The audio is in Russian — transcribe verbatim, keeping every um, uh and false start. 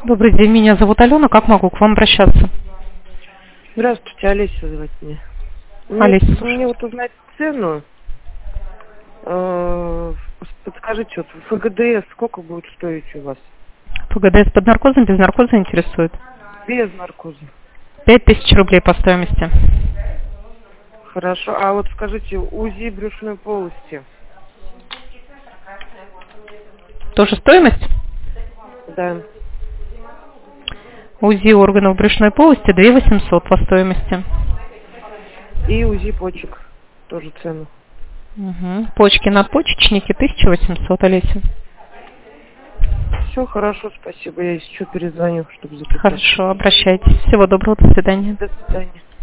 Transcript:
Добрый день, меня зовут Алена. Как могу к вам обращаться? Здравствуйте, Олеся зовут меня. Мне, Олеся, мне слушайте. вот узнать цену. Э, подскажите, вот ФГДС сколько будет стоить у вас? ПГДС под наркозом, без наркоза интересует? Без наркоза. Пять тысяч рублей по стоимости. Хорошо. А вот скажите, УЗИ брюшной полости. Тоже стоимость? Да. УЗИ органов брюшной полости две тысячи восемьсот по стоимости. И УЗИ почек. Тоже цену. Угу. Почки, надпочечники тысяча восемьсот, Олеся. Все хорошо, спасибо. Я еще перезвоню, чтобы записать. Хорошо, обращайтесь. Всего доброго, до свидания. До свидания.